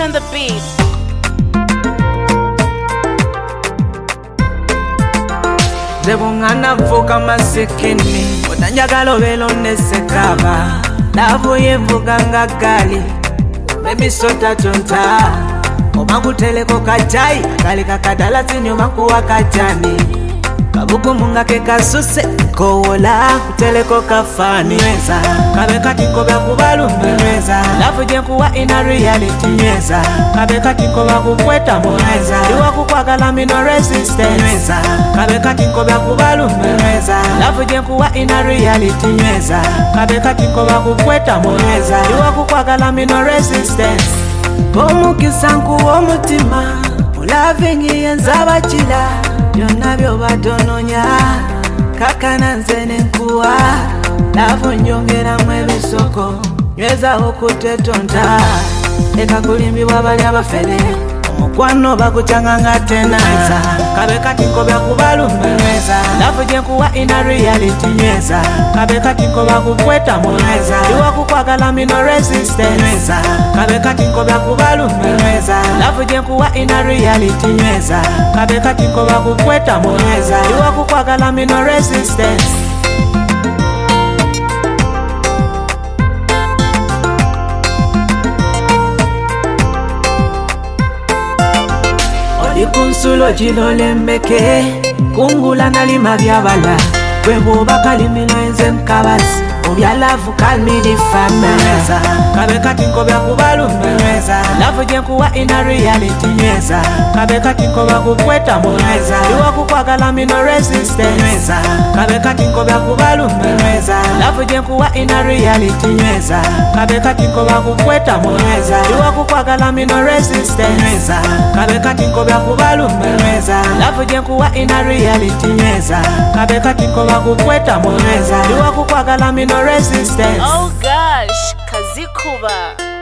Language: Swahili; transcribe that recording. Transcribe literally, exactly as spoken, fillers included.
on the beat. Zebungana vuka masikini Utanjagalo velo nesekaba Lavu yevuga ngagali Baby sota tonta Omangu teleko kajai Kali kakadala zinyo makuwa kajani Kabuku munga keka suse Kowola kuteleko kafani Nweza Kabe katiko bya kubalu Nweza Lavu jenkuwa ina reality Nweza Kabe katiko bya kukweta Nweza Iwa kukwagala mino resistance Nweza Kabe katiko bya kubalu Nweza Lavu jenkuwa ina reality Nweza Kabe katiko bya kukweta Nweza Iwa kukwagala mino resistance Bomu kisanku omutima Ulavingi yenzaba chila Byonna byo batononya kakana nze nenkuwa lavu njongera mu ebisoko nyweza okutetonta eka kulimbibwa bali abafere omukwano bakucanga nga tenanza kabe katiko bya kubalumba nyweza lavu jenkuwa ina reality nyweza kabe katiko bakukweta nyweza iwa kukwagala mino resistance nyweza kabe katiko bya kubalumba nyweza lavu jenkuwa ina reality nyweza kabe katiko bakukweta nyweza iwa kukwagala mino resistance. Ikunsulo jilole mbeke Kungula nalima byabala Kwebo bakalimino enze mkabasi Obya lavu kalmi di fama Nweza Kabe katiko bya kubalu Nweza Lavu jenkuwa ina reality Nweza Kabe katiko bya kukweta Nweza Iwa kukwagala mino resistance Nweza Kabe katiko bya kubalu Nweza Lavu jenkuwa ina reality Nweza Kabe katiko bya kukweta Nweza Iwa kukwagala mino resistance Nweza Kabe katiko bya kubalu Nweza Lavu jenkuwa ina reality Nweza Kabe katiko bya kukweta Nweza Iwa kukwagala mino resistance. Oh gosh, Kazikuba.